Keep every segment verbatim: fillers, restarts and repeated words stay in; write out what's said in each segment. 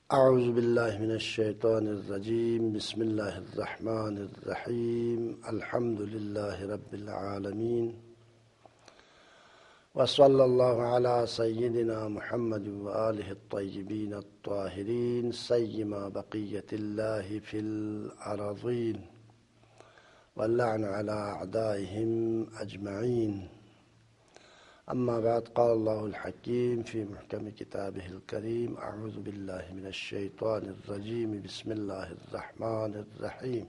اعوذ باللہ من الشیطان الرجیم بسم اللہ الرحمن الرحیم الحمد للہ رب العالمین وصلی اللہ علی سیدنا محمد وآلہ الطیبین الطاہرین سیما بقیت اللہ فی الارضین واللعن علی اعدائهم اجمعین اما بعد قال اللہ الحکیم فی محکم کتابہ الکریم اعوذ باللہ من الشیطان الرجیم بسم اللہ الرحمن الرحیم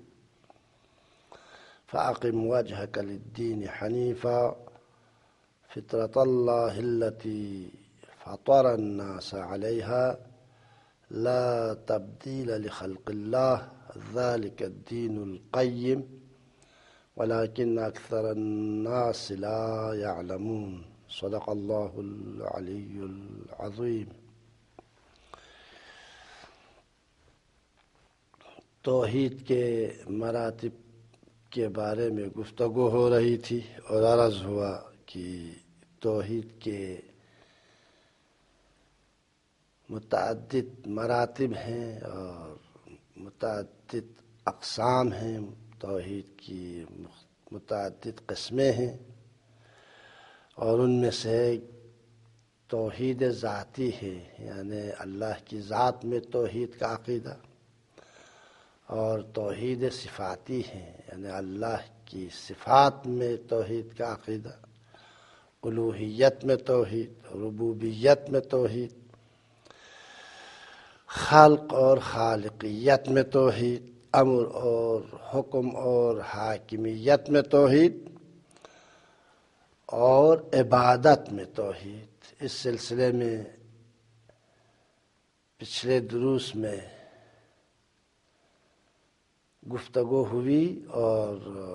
فاقم وجہک للدین حنیفا فطرۃ اللہ التی فطر الناس علیہا لا تبدیل لخلق اللہ ذلک الدین القیم ولكن اکثر الناس لا يعلمون صدق اللہ العلی العظیم۔ توحید کے مراتب کے بارے میں گفتگو ہو رہی تھی اور عرض ہوا کہ توحید کے متعدد مراتب ہیں اور متعدد اقسام ہیں، توحید کی متعدد قسمیں ہیں، اور ان میں سے توحید ذاتی ہے، یعنی اللہ کی ذات میں توحید کا عقیدہ، اور توحید صفاتی ہے، یعنی اللہ کی صفات میں توحید کا عقیدہ، الوہیت میں توحید، ربوبیت میں توحید، خلق اور خالقیت میں توحید، امر اور حکم اور حاکمیت میں توحید، اور عبادت میں توحید۔ اس سلسلے میں پچھلے دروس میں گفتگو ہوئی اور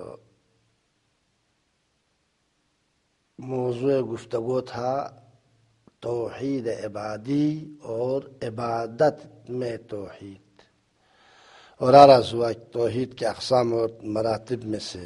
موضوع گفتگو تھا توحید عبادی اور عبادت میں توحید، اور عرض ہوا توحید کے اقسام اور مراتب میں سے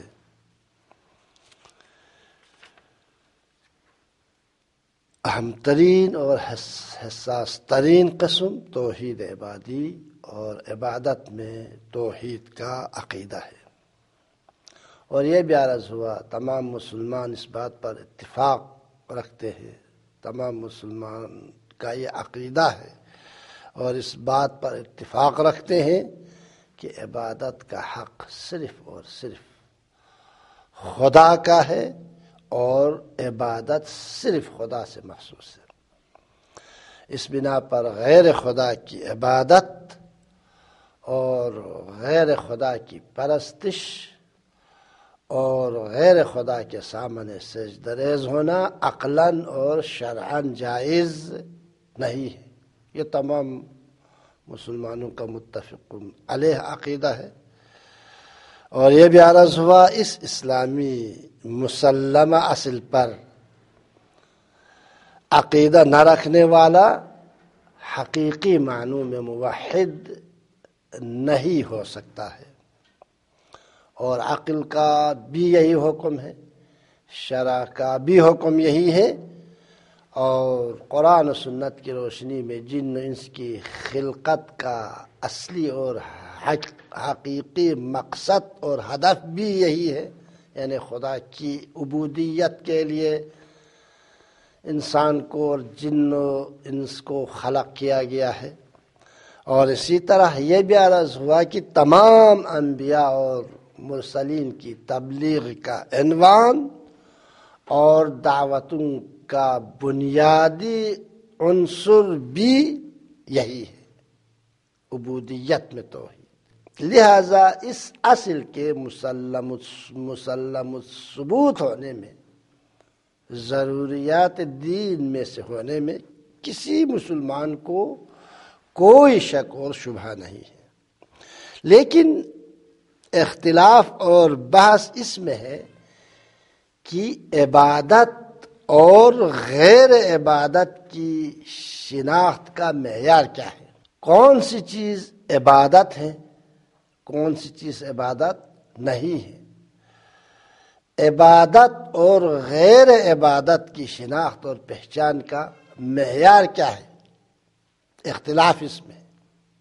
اہم ترین اور حساس ترین قسم توحید عبادی اور عبادت میں توحید کا عقیدہ ہے، اور یہ بھی عرض ہوا تمام مسلمان اس بات پر اتفاق رکھتے ہیں، تمام مسلمان کا یہ عقیدہ ہے اور اس بات پر اتفاق رکھتے ہیں کہ عبادت کا حق صرف اور صرف خدا کا ہے اور عبادت صرف خدا سے مخصوص ہے۔ اس بنا پر غیر خدا کی عبادت اور غیر خدا کی پرستش اور غیر خدا کے سامنے سجدہ ریز ہونا عقلاً اور شرعاً جائز نہیں ہے۔ یہ تمام مسلمانوں کا متفق علیہ عقیدہ ہے، اور یہ بھی عرض ہوا اس اسلامی مسلمہ اصل پر عقیدہ نہ رکھنے والا حقیقی معنوں میں موحد نہیں ہو سکتا ہے، اور عقل کا بھی یہی حکم ہے، شرع کا بھی حکم یہی ہے، اور قرآن و سنت کی روشنی میں جن و انس کی خلقت کا اصلی اور حقیقی مقصد اور ہدف بھی یہی ہے، یعنی خدا کی عبودیت کے لیے انسان کو اور جن و انس کو خلق کیا گیا ہے۔ اور اسی طرح یہ بھی عرض ہوا کہ تمام انبیاء اور مرسلین کی تبلیغ کا عنوان اور دعوتوں کا بنیادی عنصر بھی یہی ہے، عبودیت میں توحید۔ لہذا اس اصل کے مسلم مسلم ثبوت ہونے میں، ضروریات دین میں سے ہونے میں کسی مسلمان کو کوئی شک اور شبہ نہیں ہے، لیکن اختلاف اور بحث اس میں ہے کہ عبادت اور غیر عبادت کی شناخت کا معیار کیا ہے، کون سی چیز عبادت ہے، کون سی چیز عبادت نہیں ہے، عبادت اور غیر عبادت کی شناخت اور پہچان کا معیار کیا ہے، اختلاف اس میں۔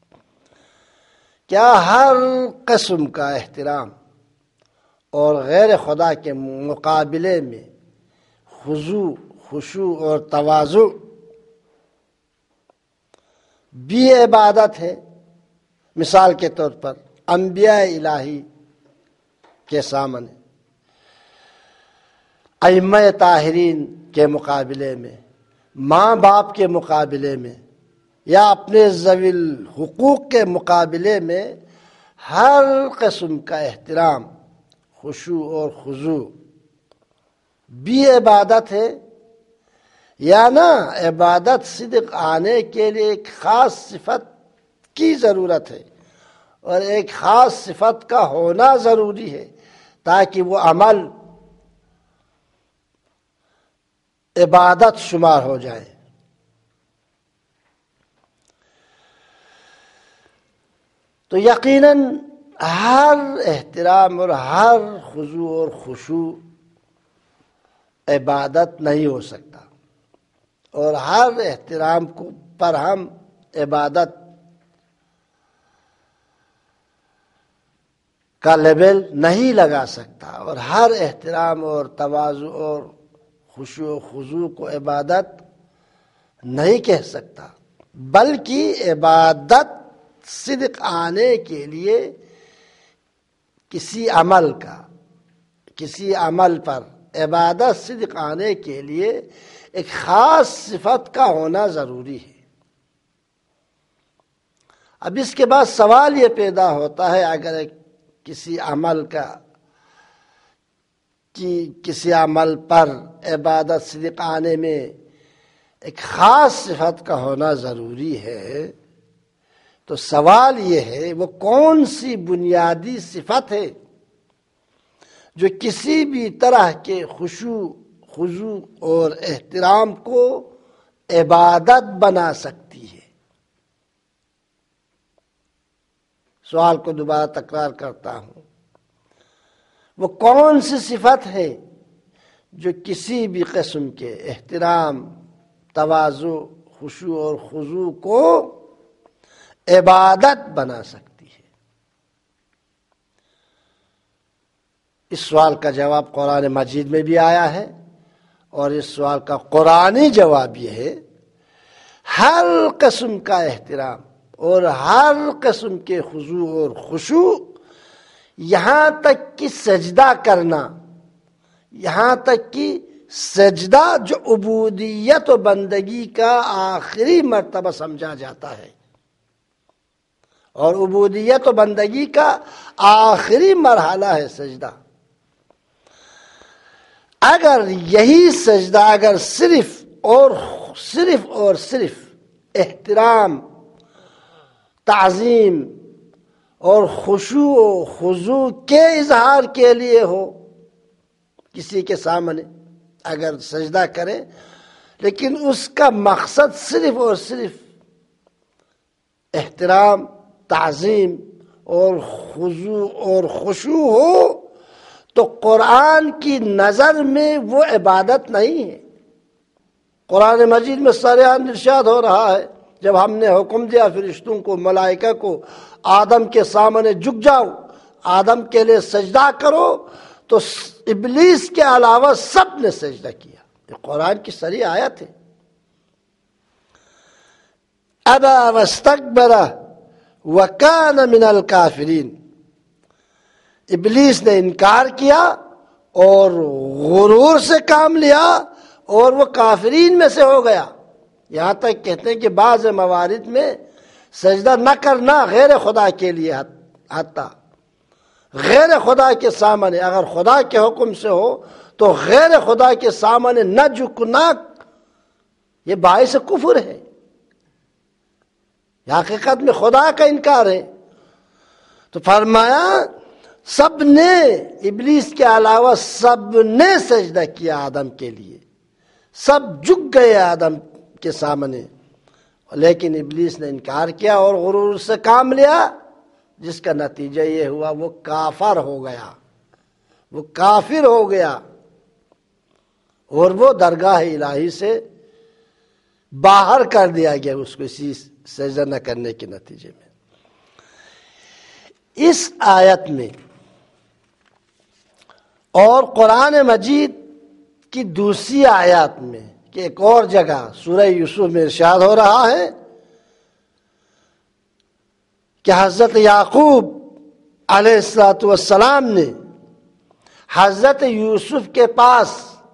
کیا ہر قسم کا احترام اور غیر خدا کے مقابلے میں خضوع خشوع اور تواضع بھی عبادت ہے؟ مثال کے طور پر انبیاء الہی کے سامنے، ائمہ طاہرین کے مقابلے میں، ماں باپ کے مقابلے میں، یا اپنے ذوی الحقوق کے مقابلے میں ہر قسم کا احترام، خشوع اور خضوع بھی عبادت ہے؟ یا نہ عبادت صدق آنے کے لیے ایک خاص صفت کی ضرورت ہے اور ایک خاص صفت کا ہونا ضروری ہے تاکہ وہ عمل عبادت شمار ہو جائے۔ تو یقیناً ہر احترام اور ہر خضوع اور خشوع عبادت نہیں ہو سکتا، اور ہر احترام کو پر ہم عبادت کا لیبل نہیں لگا سکتا، اور ہر احترام اور تواضع اور خشوع و خضوع کو عبادت نہیں کہہ سکتا، بلکہ عبادت صدق آنے کے لیے کسی عمل کا کسی عمل پر عبادت صدق آنے کے لیے ایک خاص صفت کا ہونا ضروری ہے۔ اب اس کے بعد سوال یہ پیدا ہوتا ہے، اگر ایک کسی عمل کا کی کسی عمل پر عبادت صدق آنے میں ایک خاص صفت کا ہونا ضروری ہے، تو سوال یہ ہے وہ کون سی بنیادی صفت ہے جو کسی بھی طرح کے خشوع خضوع اور احترام کو عبادت بنا سکتی ہے؟ سوال کو دوبارہ تکرار کرتا ہوں، وہ کون سی صفت ہے جو کسی بھی قسم کے احترام، تواضع، خشوع اور خضوع کو عبادت بنا سکتی ہے؟ اس سوال کا جواب قرآن مجید میں بھی آیا ہے، اور اس سوال کا قرآنی جواب یہ ہے، ہر قسم کا احترام اور ہر قسم کے خضوع اور خشوع، یہاں تک کہ سجدہ کرنا، یہاں تک کہ سجدہ جو عبودیت و بندگی کا آخری مرتبہ سمجھا جاتا ہے، اور عبودیت و بندگی کا آخری مرحلہ ہے سجدہ، اگر یہی سجدہ اگر صرف اور صرف اور صرف احترام، تعظیم اور خشوع و خضوع کے اظہار کے لیے ہو، کسی کے سامنے اگر سجدہ کرے لیکن اس کا مقصد صرف اور صرف احترام، تعظیم اور خضوع اور خشوع ہو، تو قرآن کی نظر میں وہ عبادت نہیں ہے۔ قرآن مجید میں صریحاً ارشاد ہو رہا ہے، جب ہم نے حکم دیا فرشتوں کو، ملائکہ کو، آدم کے سامنے جھک جاؤ، آدم کے لیے سجدہ کرو، تو ابلیس کے علاوہ سب نے سجدہ کیا۔ یہ قرآن کی صریح آیت ہے۔ ابا واستکبر وکان من الکافرین، ابلیس نے انکار کیا اور غرور سے کام لیا اور وہ کافرین میں سے ہو گیا۔ یہاں تک کہتے ہیں کہ بعض موارد میں سجدہ نہ کرنا غیر خدا کے لیے حتی غیر خدا کے سامنے، اگر خدا کے حکم سے ہو تو غیر خدا کے سامنے نہ جھکنا، یہ باعث کفر ہے، یہ حقیقت میں خدا کا انکار ہے۔ تو فرمایا سب نے، ابلیس کے علاوہ سب نے سجدہ کیا آدم کے لیے، سب جھک گئے آدم کے سامنے، لیکن ابلیس نے انکار کیا اور غرور سے کام لیا، جس کا نتیجہ یہ ہوا وہ کافر ہو گیا، وہ کافر ہو گیا، اور وہ درگاہ الہی سے باہر کر دیا گیا اس کو اسی سجدہ نہ کرنے کے نتیجے میں۔ اس آیت میں اور قرآن مجید کی دوسری آیات میں کہ ایک اور جگہ سورہ یوسف میں ارشاد ہو رہا ہے کہ حضرت یعقوب علیہ الصلوۃ والسلام نے حضرت یوسف کے پاس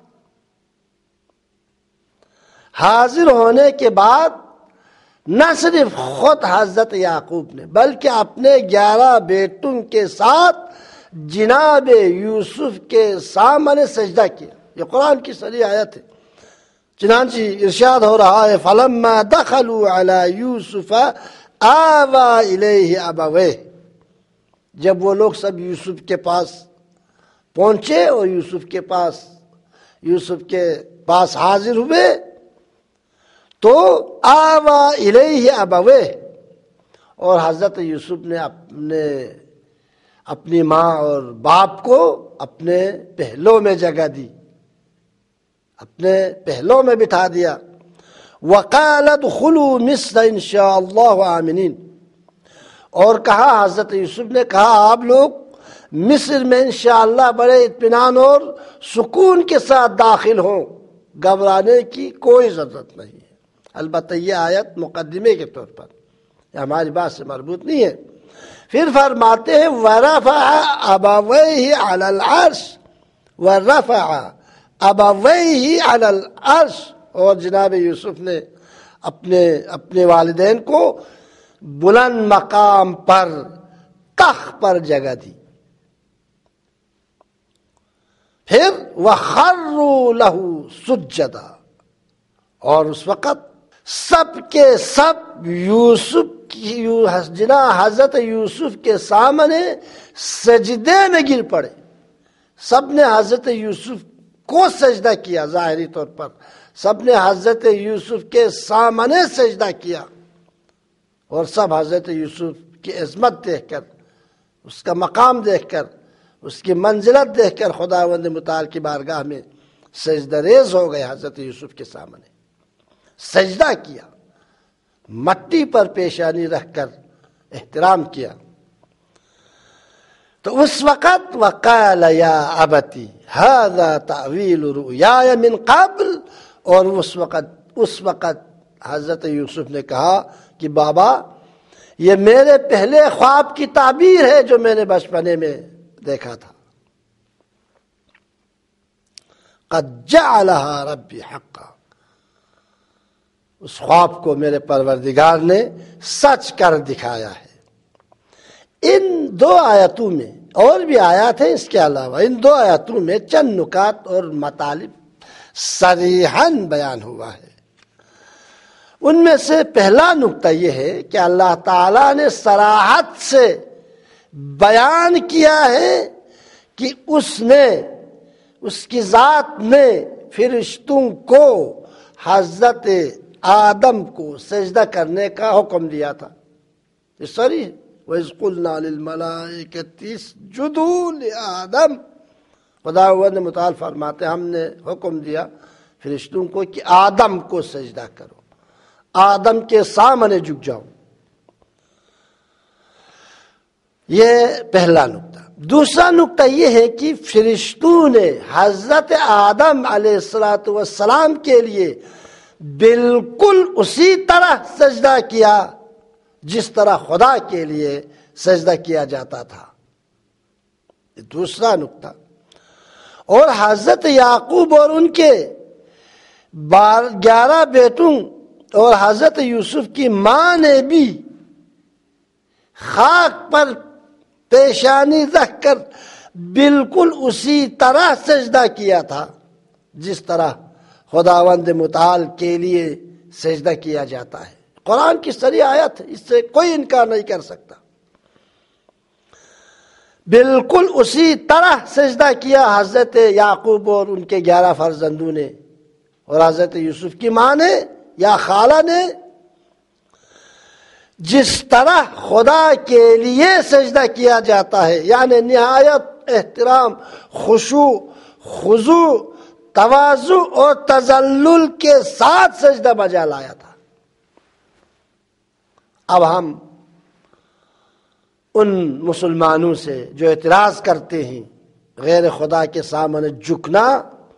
حاضر ہونے کے بعد نہ صرف خود حضرت یعقوب نے بلکہ اپنے گیارہ بیٹوں کے ساتھ جناب یوسف کے سامنے سجدہ کیا. یہ قرآن کی صریح آیت ہے. چنانچہ ارشاد ہو رہا ہے فَلَمَّا دَخَلُوا عَلَى يُوسُفَ آوَى إِلَيْهِ أَبَوَيْهِ. جب وہ لوگ سب یوسف کے پاس پہنچے اور یوسف کے پاس یوسف کے پاس حاضر ہوئے تو آوَى إِلَيْهِ أَبَوَيْهِ، اور حضرت یوسف نے اپنے اپنی ماں اور باپ کو اپنے پہلوں میں جگہ دی، اپنے پہلوں میں بٹھا دیا. وَقَالَ ادْخُلُوا مِصْرَ إِنْ شَاءَ اللَّهُ آمِنِينَ، اور کہا حضرت یوسف نے کہا آپ لوگ مصر میں انشاءاللہ بڑے اطمینان اور سکون کے ساتھ داخل ہوں، گھبرانے کی کوئی ضرورت نہیں ہے. البتہ یہ آیت مقدمے کے طور پر ہماری بات سے مربوط نہیں ہے. پھر فرماتے ہیں وَرَفَعَ أَبَوَيْهِ عَلَى الْعَرْشِ وَرَفَعَ أَبَوَيْهِ عَلَى الْعَرْشِ، اور جناب یوسف نے اپنے اپنے والدین کو بلند مقام پر تخت پر جگہ دی. پھر وَخَرُّوا لَهُ سُجَّدًا، اور اس وقت سب کے سب یوسف کی جنا حضرت یوسف کے سامنے سجدے میں گر پڑے. سب نے حضرت یوسف کو سجدہ کیا، ظاہری طور پر سب نے حضرت یوسف کے سامنے سجدہ کیا، اور سب حضرت یوسف کی عظمت دیکھ کر، اس کا مقام دیکھ کر، اس کی منزلت دیکھ کر خداوند متعال کی بارگاہ میں سجدہ ریز ہو گئے. حضرت یوسف کے سامنے سجدہ کیا، مٹی پر پیشانی رکھ کر احترام کیا. تو اس وقت وقال یا ابتی ھذا تأویل رؤیای من قبل، اور اس وقت اس وقت حضرت یوسف نے کہا کہ بابا یہ میرے پہلے خواب کی تعبیر ہے جو میں نے بچپنے میں دیکھا تھا. قد جعلها ربی حقا، اس خواب کو میرے پروردگار نے سچ کر دکھایا ہے. ان دو آیتوں میں اور بھی آیات ہیں اس کے علاوہ، ان دو آیتوں میں چند نکات اور مطالب صریحاً بیان ہوا ہے. ان میں سے پہلا نکتہ یہ ہے کہ اللہ تعالیٰ نے صراحت سے بیان کیا ہے کہ اس نے اس کی ذات نے فرشتوں کو حضرت آدم کو سجدہ کرنے کا حکم دیا تھا. یہ صریح ہے. وَإِذْ قُلْنَا لِلْمَلَائِكَةِ اسْجُدُوا لِآدَمَ، خداوند متعال فرماتے ہم نے حکم دیا فرشتوں کو کہ آدم کو سجدہ کرو، آدم کے سامنے جھک جاؤ. یہ پہلا نکتہ. دوسرا نکتہ یہ ہے کہ فرشتوں نے حضرت آدم علیہ الصلوۃ والسلام کے لیے بالکل اسی طرح سجدہ کیا جس طرح خدا کے لیے سجدہ کیا جاتا تھا. یہ دوسرا نکتہ. اور حضرت یعقوب اور ان کے بار گیارہ بیٹوں اور حضرت یوسف کی ماں نے بھی خاک پر پیشانی رکھ کر بالکل اسی طرح سجدہ کیا تھا جس طرح خداوند متعال کے لیے سجدہ کیا جاتا ہے. قرآن کی صریح آیت ہے، اس سے کوئی انکار نہیں کر سکتا. بالکل اسی طرح سجدہ کیا حضرت یعقوب اور ان کے گیارہ فرزندوں نے اور حضرت یوسف کی ماں نے یا خالہ نے، جس طرح خدا کے لیے سجدہ کیا جاتا ہے، یعنی نہایت احترام، خشوع، خضوع، تواضع اور تذلل کے ساتھ سجدہ بجا لایا تھا. اب ہم ان مسلمانوں سے جو اعتراض کرتے ہیں غیر خدا کے سامنے جھکنا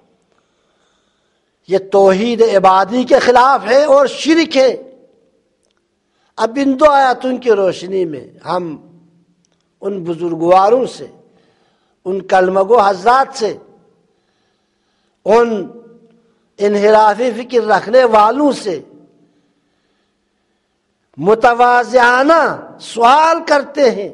یہ توحید عبادی کے خلاف ہے اور شرک ہے۔ اب ان دو آیاتوں کی روشنی میں ہم ان بزرگواروں سے، ان کلمہ گو حضرات سے، ان انحرافی فکر رکھنے والوں سے متواضعانہ سوال کرتے ہیں،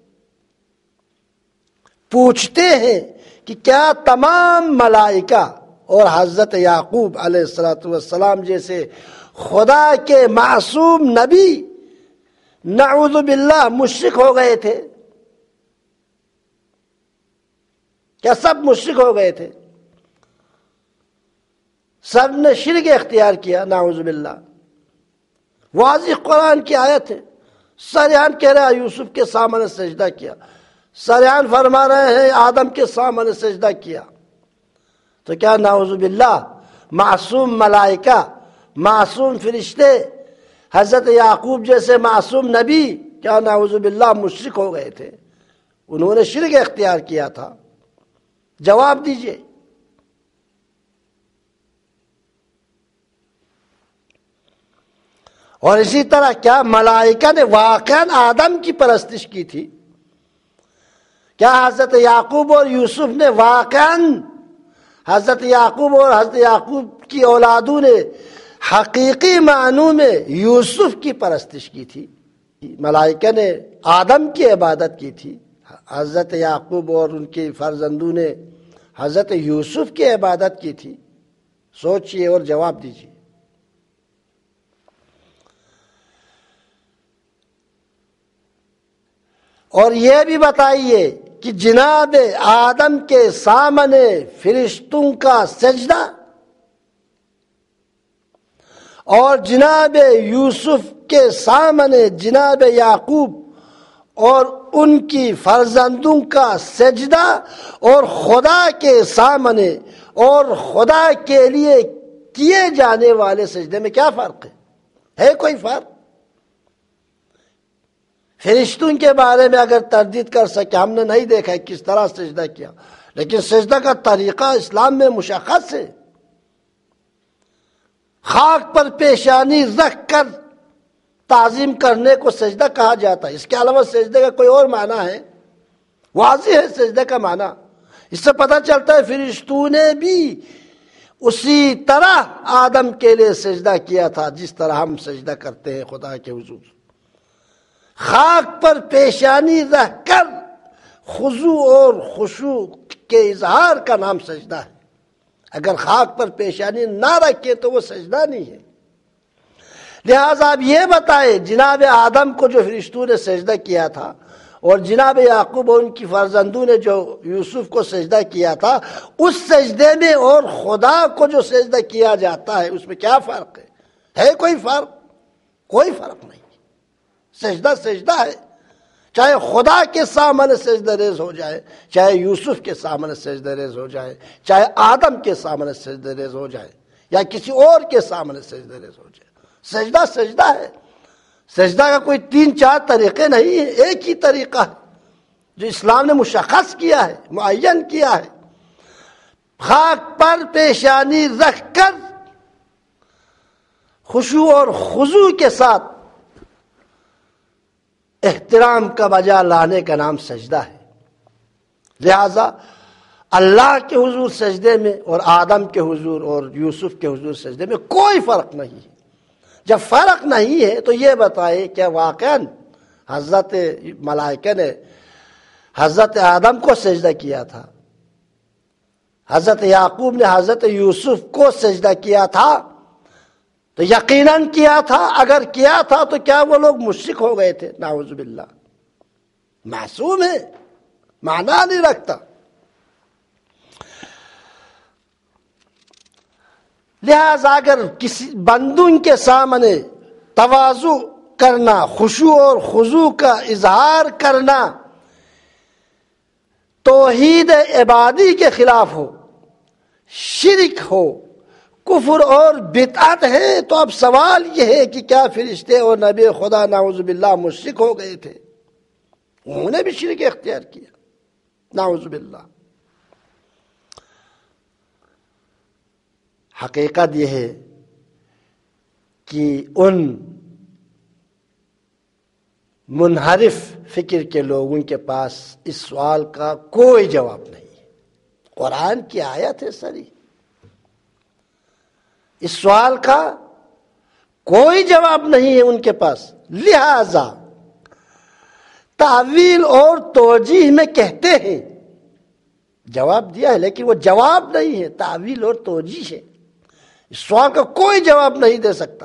پوچھتے ہیں کہ کیا تمام ملائکہ اور حضرت یعقوب علیہ الصلوۃ والسلام جیسے خدا کے معصوم نبی نعوذ باللہ مشرک ہو گئے تھے؟ کیا سب مشرک ہو گئے تھے؟ سب نے شرک اختیار کیا، نعوذ باللہ۔ واضح قرآن کی آیت ہے، سریحان کہہ رہا ہے یوسف کے سامنے سجدہ کیا، سریحان فرما رہے ہیں آدم کے سامنے سجدہ کیا، تو کیا نعوذ باللہ معصوم ملائکہ، معصوم فرشتے، حضرت یعقوب جیسے معصوم نبی کیا نعوذ باللہ مشرک ہو گئے تھے؟ انہوں نے شرک اختیار کیا تھا؟ جواب دیجئے۔ اور اسی طرح کیا ملائکہ نے واقعاً آدم کی پرستش کی تھی؟ کیا حضرت یعقوب اور یوسف نے واقعاً، حضرت یعقوب اور حضرت یعقوب کی اولادوں نے حقیقی معنوں میں یوسف کی پرستش کی تھی؟ ملائکہ نے آدم کی عبادت کی تھی، حضرت یعقوب اور ان کے فرزندوں نے حضرت یوسف کی عبادت کی تھی؟ سوچئے اور جواب دیجیے۔ اور یہ بھی بتائیے کہ جناب آدم کے سامنے فرشتوں کا سجدہ اور جناب یوسف کے سامنے جناب یعقوب اور ان کی فرزندوں کا سجدہ اور خدا کے سامنے اور خدا کے لیے کیے جانے والے سجدے میں کیا فرق ہے؟ ہے کوئی فرق؟ فرشتوں کے بارے میں اگر تردید کر سکے، ہم نے نہیں دیکھا کس طرح سجدہ کیا، لیکن سجدہ کا طریقہ اسلام میں مشخص ہے۔ خاک پر پیشانی رکھ کر تعظیم کرنے کو سجدہ کہا جاتا ہے، اس کے علاوہ سجدے کا کوئی اور معنی ہے؟ واضح ہے سجدے کا معنی۔ اس سے پتہ چلتا ہے فرشتوں نے بھی اسی طرح آدم کے لیے سجدہ کیا تھا جس طرح ہم سجدہ کرتے ہیں خدا کے حضور۔ خاک پر پیشانی رکھ کر خضوع اور خشوع کے اظہار کا نام سجدہ ہے۔ اگر خاک پر پیشانی نہ رکھے تو وہ سجدہ نہیں ہے۔ لہذا آپ یہ بتائیں، جناب آدم کو جو فرشتوں نے سجدہ کیا تھا اور جناب یعقوب اور ان کی فرزندوں نے جو یوسف کو سجدہ کیا تھا، اس سجدے میں اور خدا کو جو سجدہ کیا جاتا ہے اس میں کیا فرق ہے؟ ہے کوئی فرق؟ کوئی فرق نہیں۔ سجدہ سجدہ ہے، چاہے خدا کے سامنے سجدہ ریز ہو جائے، چاہے یوسف کے سامنے سجدہ ریز ہو جائے، چاہے آدم کے سامنے سجدہ ریز ہو جائے یا کسی اور کے سامنے سجدہ ریز ہو جائے، سجدہ سجدہ ہے۔ سجدہ کا کوئی تین چار طریقے نہیں ہے، ایک ہی طریقہ ہے جو اسلام نے مشخص کیا ہے، معین کیا ہے۔ خاک پر پیشانی رکھ کر خشوع اور خضوع کے ساتھ احترام کا بجا لانے کا نام سجدہ ہے۔ لہذا اللہ کے حضور سجدے میں اور آدم کے حضور اور یوسف کے حضور سجدے میں کوئی فرق نہیں ہے۔ جب فرق نہیں ہے تو یہ بتائے کہ واقعاً حضرت ملائکہ نے حضرت آدم کو سجدہ کیا تھا، حضرت یعقوب نے حضرت یوسف کو سجدہ کیا تھا؟ تو یقیناً کیا تھا۔ اگر کیا تھا تو کیا وہ لوگ مشرک ہو گئے تھے؟ نعوذ باللہ۔ معصوم ہے، معنی نہیں رکھتا۔ لہذا اگر کسی بندوں کے سامنے تواضع کرنا، خشوع اور خضوع کا اظہار کرنا توحید عبادی کے خلاف ہو، شرک ہو، کفر اور بدعت ہے، تو اب سوال یہ ہے کہ کیا فرشتے اور نبی خدا نعوذ باللہ مشرک ہو گئے تھے؟ انہوں نے بھی شرک اختیار کیا، نعوذ باللہ۔ حقیقت یہ ہے کہ ان منحرف فکر کے لوگوں کے پاس اس سوال کا کوئی جواب نہیں ہے۔ قرآن کی آیت ہے سری، اس سوال کا کوئی جواب نہیں ہے ان کے پاس، لہذا تعویل اور توجیہ میں کہتے ہیں، جواب دیا ہے لیکن وہ جواب نہیں ہے، تعویل اور توجیہ ہے، اس سوال کا کوئی جواب نہیں دے سکتا۔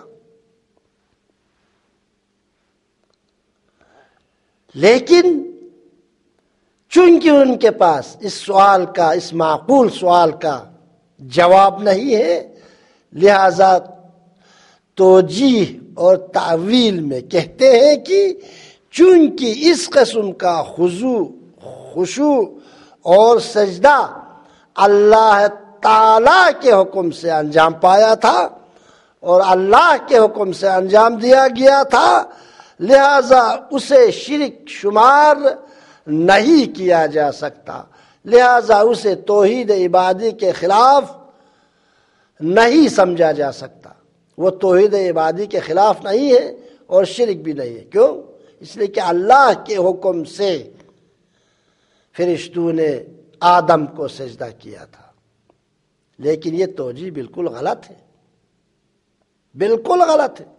لیکن چونکہ ان کے پاس اس سوال کا، اس معقول سوال کا جواب نہیں ہے، لہذا توجیہ اور تعویل میں کہتے ہیں کہ چونکہ اس قسم کا خضوع، خشوع اور سجدہ اللہ تعالی کے حکم سے انجام پایا تھا اور اللہ کے حکم سے انجام دیا گیا تھا، لہذا اسے شرک شمار نہیں کیا جا سکتا، لہذا اسے توحید عبادی کے خلاف نہیں سمجھا جا سکتا۔ وہ توحید عبادی کے خلاف نہیں ہے اور شرک بھی نہیں ہے۔ کیوں؟ اس لیے کہ اللہ کے حکم سے فرشتوں نے آدم کو سجدہ کیا تھا، لیکن یہ توجیہ بالکل غلط ہے، بالکل غلط ہے،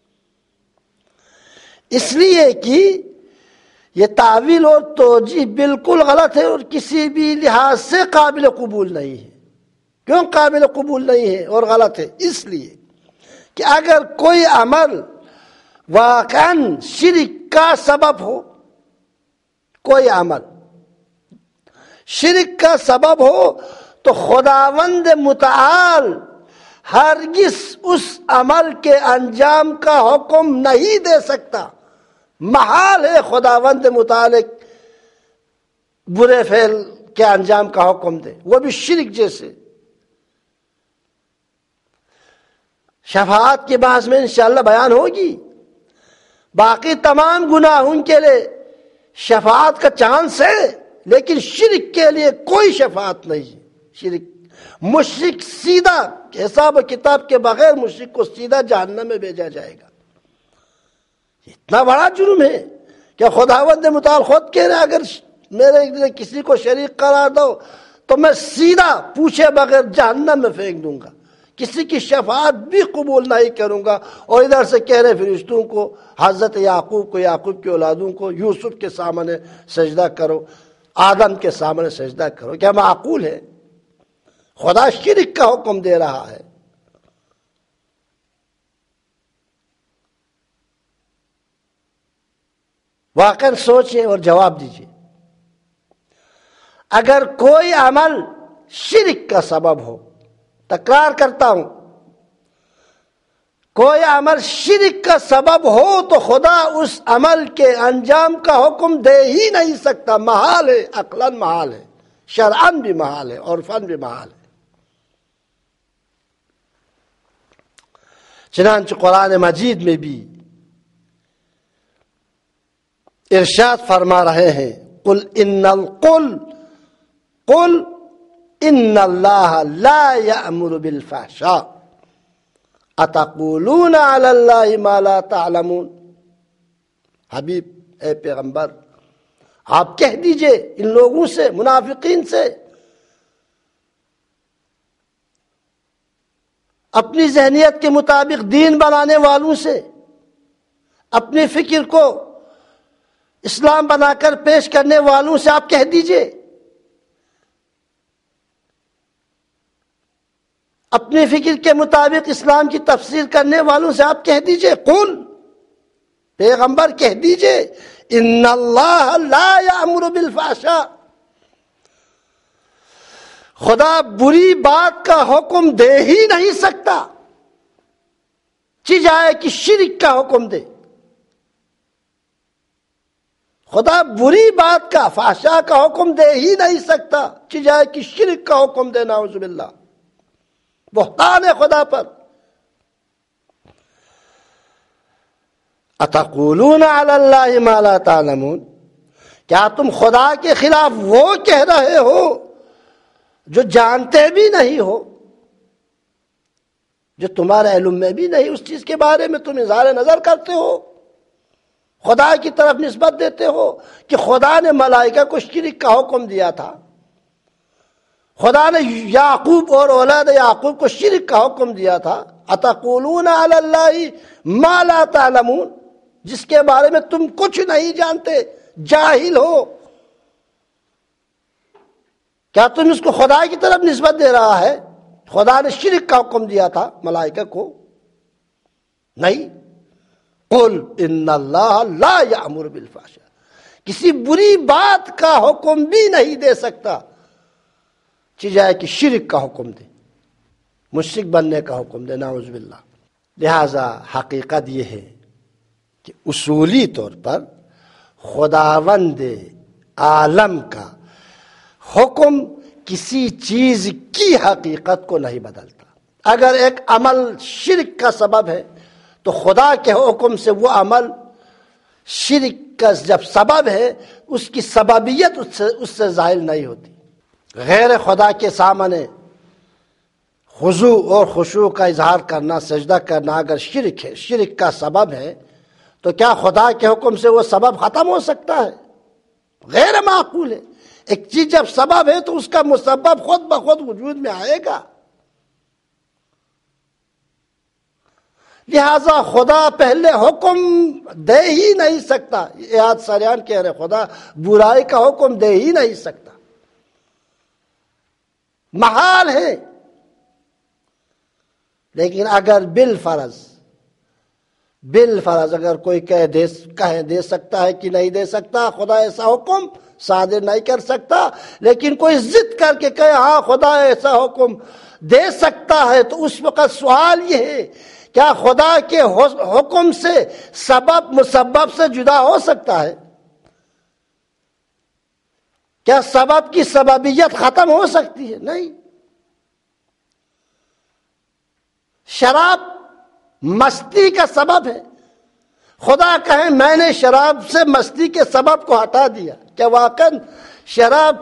اس لیے کہ یہ تعویل اور توجیہ بالکل غلط ہے اور کسی بھی لحاظ سے قابل قبول نہیں ہے۔ کیوں قابل قبول نہیں ہے اور غلط ہے؟ اس لیے کہ اگر کوئی عمل واقعاً شرک کا سبب ہو، کوئی عمل شرک کا سبب ہو تو خداوند متعال ہرگز اس عمل کے انجام کا حکم نہیں دے سکتا۔ محال ہے خداوند متعلق برے فعل کے انجام کا حکم دے، وہ بھی شرک جیسے۔ شفاعت کے بحث میں انشاءاللہ بیان ہوگی، باقی تمام گناہوں کے لیے شفاعت کا چانس ہے، لیکن شرک کے لیے کوئی شفاعت نہیں ہے۔ شرک مشرک سیدھا حساب و کتاب کے بغیر مشرک کو سیدھا جہنم میں بھیجا جائے گا۔ اتنا بڑا جرم ہے کہ خداوند متعال خود کہہ رہے اگر میرے لیے کسی کو شریک قرار دو تو میں سیدھا پوچھے بغیر جہنم میں پھینک دوں گا، کسی کی شفاعت بھی قبول نہیں کروں گا۔ اور ادھر سے کہہ رہے فرشتوں کو، حضرت یعقوب کو، یعقوب کی اولادوں کو یوسف کے سامنے سجدہ کرو، آدم کے سامنے سجدہ کرو۔ کیا معقول ہے؟ خدا شرک کا حکم دے رہا ہے۔ واقعا سوچیں اور جواب دیجیے، اگر کوئی عمل شرک کا سبب ہو، تکرار کرتا ہوں، کوئی عمل شرک کا سبب ہو تو خدا اس عمل کے انجام کا حکم دے ہی نہیں سکتا، محال ہے، عقلاً محال ہے، شرعاً بھی محال ہے، عرفاً بھی محال ہے۔ چنانچہ قرآن مجید میں بھی ارشاد فرما رہے ہیں، قل ان القل قل ان اللہ لا یأمر بالفحشاء اتقولون علی اللہ ما لا تعلمون۔ حبیب اے پیغمبر، آپ کہہ دیجئے ان لوگوں سے، منافقین سے، اپنی ذہنیت کے مطابق دین بنانے والوں سے، اپنی فکر کو اسلام بنا کر پیش کرنے والوں سے آپ کہہ دیجئے، اپنی فکر کے مطابق اسلام کی تفسیر کرنے والوں سے آپ کہہ دیجئے، قل، پیغمبر کہہ دیجئے، ان اللہ لا یأمر بالفحشاء، خدا بری بات کا حکم دے ہی نہیں سکتا، چجائے کہ شرک کا حکم دے۔ خدا بری بات کا، فحشاء کا حکم دے ہی نہیں سکتا، چجائے کہ شرک کا حکم دے، نعوذ باللہ، بہتان ہے خدا پر۔ اتقولون علی اللہ ما لا تعلمون، کیا تم خدا کے خلاف وہ کہہ رہے ہو جو جانتے بھی نہیں ہو، جو تمہارے علم میں بھی نہیں، اس چیز کے بارے میں تم اظہار نظر کرتے ہو، خدا کی طرف نسبت دیتے ہو کہ خدا نے ملائکہ کو شرک کا حکم دیا تھا، خدا نے یعقوب اور اولاد یعقوب کو شرک کا حکم دیا تھا۔ اتقولون علی اللہ ما لا تعلمون، جس کے بارے میں تم کچھ نہیں جانتے، جاہل ہو، کیا تم اس کو خدا کی طرف نسبت دے رہا ہے؟ خدا نے شرک کا حکم دیا تھا ملائکہ کو، نہیں۔ قل ان اللہ لا یأمر بالفحشاء، کسی بری بات کا حکم بھی نہیں دے سکتا چاہے کہ شرک کا حکم دے، مشرک بننے کا حکم دے، نعوذ باللہ۔ لہذا حقیقت یہ ہے کہ اصولی طور پر خداوند عالم کا حکم کسی چیز کی حقیقت کو نہیں بدلتا۔ اگر ایک عمل شرک کا سبب ہے تو خدا کے حکم سے وہ عمل شرک کا جب سبب ہے، اس کی سببیت اس سے اس سے زائل نہیں ہوتی۔ غیر خدا کے سامنے خضوع اور خشوع کا اظہار کرنا، سجدہ کرنا اگر شرک ہے، شرک کا سبب ہے، تو کیا خدا کے حکم سے وہ سبب ختم ہو سکتا ہے؟ غیر معقول ہے۔ ایک چیز جب سبب ہے تو اس کا مسبب خود بخود وجود میں آئے گا۔ لہذا خدا پہلے حکم دے ہی نہیں سکتا، یہ آج سریان کہہ رہے، خدا برائی کا حکم دے ہی نہیں سکتا، محال ہے۔ لیکن اگر بالفرض بالفرض اگر کوئی کہہ دے کہہ دے سکتا ہے کہ نہیں دے سکتا، خدا ایسا حکم صادر نہیں کر سکتا، لیکن کوئی ضد کر کے کہے ہاں خدا ایسا حکم دے سکتا ہے، تو اس وقت سوال یہ ہے کیا خدا کے حکم سے سبب مسبب سے جدا ہو سکتا ہے؟ کیا سبب کی سببیت ختم ہو سکتی ہے؟ نہیں۔ شراب مستی کا سبب ہے، خدا کہے میں نے شراب سے مستی کے سبب کو ہٹا دیا، کیا واقعا شراب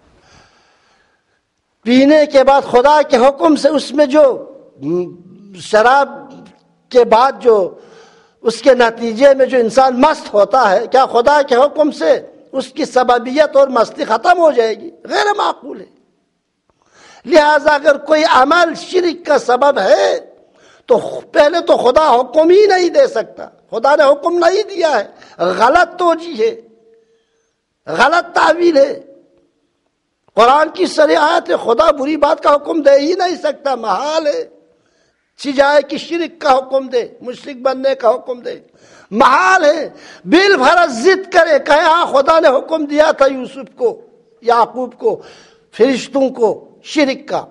پینے کے بعد خدا کے حکم سے اس میں جو شراب کے بعد جو اس کے نتیجے میں جو انسان مست ہوتا ہے، کیا خدا کے حکم سے اس کی سببیت اور مستی ختم ہو جائے گی؟ غیر معقول ہے۔ لہذا اگر کوئی عمل شرک کا سبب ہے تو پہلے تو خدا حکم ہی نہیں دے سکتا، خدا نے حکم نہیں دیا ہے، غلط توجیہ ہے، غلط تعویل ہے۔ قرآن کی صریح آیت ہے، خدا بری بات کا حکم دے ہی نہیں سکتا، محال ہے۔ چجائے کہ شرک کا حکم دے، مشرک بننے کا حکم دے، محال ہے۔ بالفرض ضد کرے کہے ہاں خدا نے حکم دیا تھا یوسف کو، یعقوب کو، فرشتوں کو شرک کا،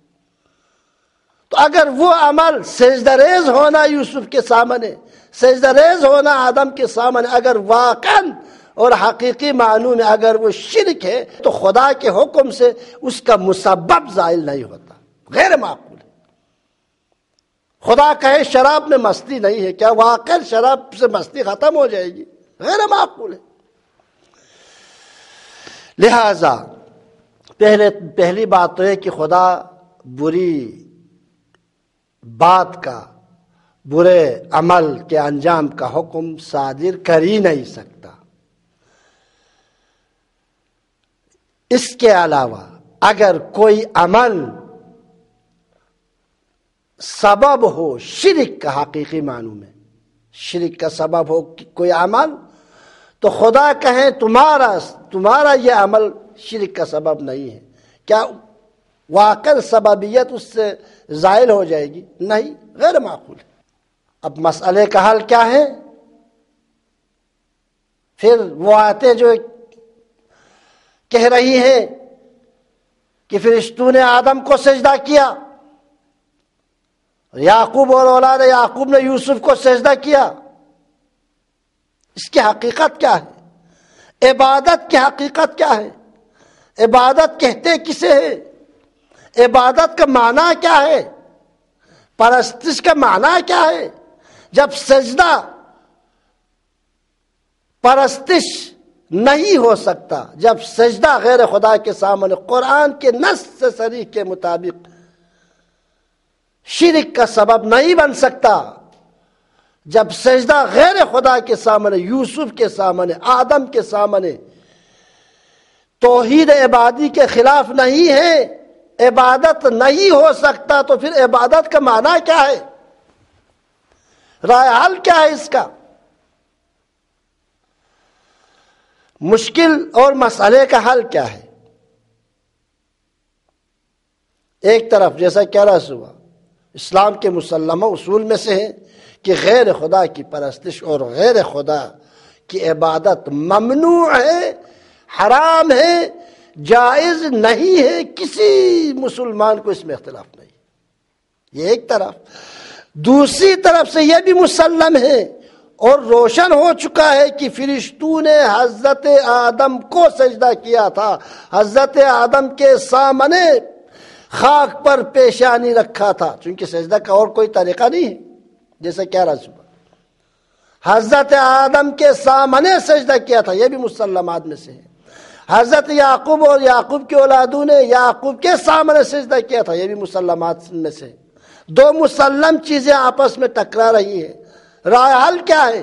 تو اگر وہ عمل سجدہ ریز ہونا یوسف کے سامنے، سجدہ ریز ہونا آدم کے سامنے اگر واقعا اور حقیقی معنوں میں اگر وہ شرک ہے، تو خدا کے حکم سے اس کا مسبب زائل نہیں ہوتا، غیر معقول ہے۔ خدا کہے شراب میں مستی نہیں ہے، کیا واقعا شراب سے مستی ختم ہو جائے گی؟ غیر معقول ہے۔ لہذا پہلے پہلی بات تو ہے کہ خدا بری بات کا، برے عمل کے انجام کا حکم صادر کر ہی نہیں سکتا۔ اس کے علاوہ اگر کوئی عمل سبب ہو شرک کا، حقیقی معنوں میں شرک کا سبب ہو کوئی عمل، تو خدا کہیں تمہارا تمہارا یہ عمل شرک کا سبب نہیں ہے، کیا واقع سببیت اس سے زائل ہو جائے گی؟ نہیں، غیر معقول ہے۔ اب مسئلے کا حل کیا ہے؟ پھر وہ آیتیں جو کہہ رہی ہیں کہ فرشتوں نے آدم کو سجدہ کیا، یعقوب اور اولاد یعقوب نے یوسف کو سجدہ کیا، اس کی حقیقت کیا ہے؟ عبادت کی حقیقت کیا ہے؟ عبادت کہتے کسے ہے؟ عبادت کا معنی کیا ہے؟ پرستش کا معنی کیا ہے؟ جب سجدہ پرستش نہیں ہو سکتا جب سجدہ غیر خدا کے سامنے قرآن کے نص سے صریح کے مطابق شرک کا سبب نہیں بن سکتا، جب سجدہ غیر خدا کے سامنے، یوسف کے سامنے، آدم کے سامنے توحید عبادی کے خلاف نہیں ہے، عبادت نہیں ہو سکتا، تو پھر عبادت کا معنی کیا ہے؟ رائے حل کیا ہے اس کا؟ مشکل اور مسئلے کا حل کیا ہے؟ ایک طرف جیسا کیا رہا ہوا اسلام کے مسلمہ اصول میں سے ہے کہ غیر خدا کی پرستش اور غیر خدا کی عبادت ممنوع ہے، حرام ہے، جائز نہیں ہے، کسی مسلمان کو اس میں اختلاف نہیں۔ یہ ایک طرف۔ دوسری طرف سے یہ بھی مسلم ہے اور روشن ہو چکا ہے کہ فرشتوں نے حضرت آدم کو سجدہ کیا تھا، حضرت آدم کے سامنے خاک پر پیشانی رکھا تھا، چونکہ سجدہ کا اور کوئی طریقہ نہیں ہے، جیسا کیا رہا صبح حضرت آدم کے سامنے سجدہ کیا تھا، یہ بھی مسلمات میں سے ہے۔ حضرت یعقوب اور یعقوب کے اولادوں نے یعقوب کے سامنے سجدہ کیا تھا، یہ بھی مسلمات میں سے ہے۔ دو مسلم چیزیں آپس میں ٹکرا رہی ہیں، رائے حل کیا ہے؟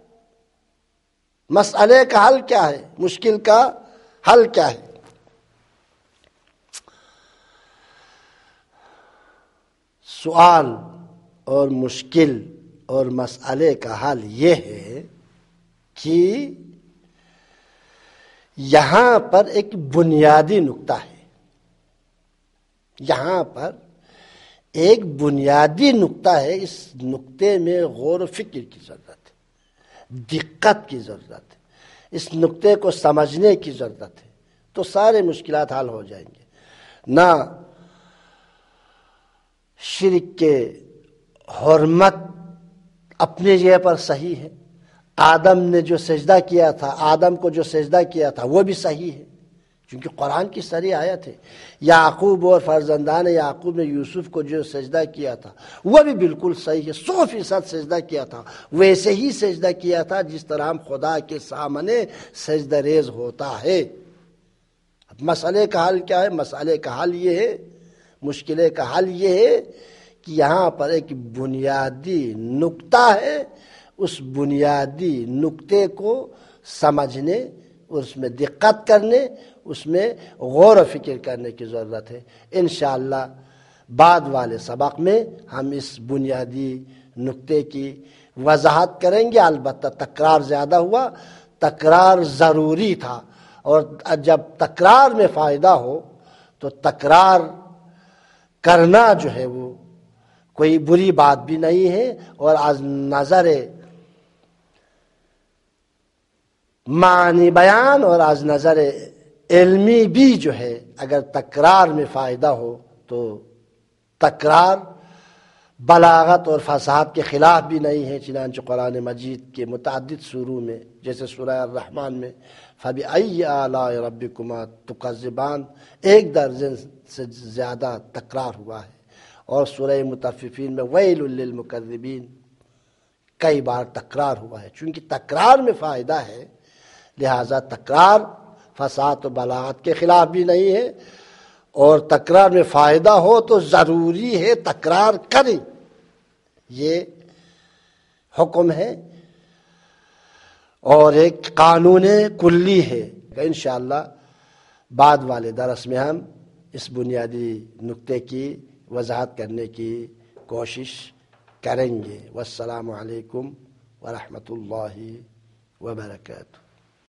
مسئلے کا حل کیا ہے؟ مشکل کا حل کیا ہے؟ سوال اور مشکل اور مسئلے کا حل یہ ہے کہ یہاں پر ایک بنیادی نقطہ ہے، یہاں پر ایک بنیادی نقطہ ہے، اس نقطے میں غور و فکر کی ضرورت ہے، دقت کی ضرورت ہے، اس نقطے کو سمجھنے کی ضرورت ہے، تو سارے مشکلات حل ہو جائیں گے۔ نہ شرک کے حرمت اپنے جگہ پر صحیح ہے، آدم نے جو سجدہ کیا تھا، آدم کو جو سجدہ کیا تھا وہ بھی صحیح ہے، کیونکہ قرآن کی ساری آیت ہے۔ یعقوب اور فرزندان یعقوب نے یوسف کو جو سجدہ کیا تھا وہ بھی بالکل صحیح ہے، سو فیصد سجدہ کیا تھا، ویسے ہی سجدہ کیا تھا جس طرح ہم خدا کے سامنے سجدہ ریز ہوتا ہے۔ اب مسئلے کا حل کیا ہے؟ مسئلے کا حل یہ ہے، مشکلے کا حل یہ ہے کہ یہاں پر ایک بنیادی نقطہ ہے، اس بنیادی نقطے کو سمجھنے، اس میں دقت کرنے، اس میں غور و فکر کرنے کی ضرورت ہے۔ انشاءاللہ بعد والے سبق میں ہم اس بنیادی نقطے کی وضاحت کریں گے۔ البتہ تکرار زیادہ ہوا، تکرار ضروری تھا، اور جب تکرار میں فائدہ ہو تو تکرار کرنا جو ہے وہ کوئی بری بات بھی نہیں ہے، اور از نظر معنی بیان اور از نظر علمی بھی جو ہے اگر تکرار میں فائدہ ہو تو تکرار بلاغت اور فصاحت کے خلاف بھی نہیں ہے۔ چنانچہ قرآن مجید کے متعدد سوروں میں، جیسے سورہ الرحمن میں فَبِأَيِّ آلَاءِ رَبِّكُمَا تُكَذِّبَانِ ایک درجن سے زیادہ تکرار ہوا ہے، اور سورہ مطففین میں وَيْلٌ لِّلْمُكَذِّبِينَ کئی بار تکرار ہوا ہے۔ چونکہ تکرار میں فائدہ ہے، لہذا تکرار فصاحت و بلاغت کے خلاف بھی نہیں ہے، اور تکرار میں فائدہ ہو تو ضروری ہے تکرار کریں، یہ حکم ہے اور ایک قانون کلی ہے۔ انشاءاللہ بعد والے درس میں ہم اس بنیادی نقطے کی وضاحت کرنے کی کوشش کریں گے۔ والسلام علیکم ورحمۃ اللہ وبرکاتہ۔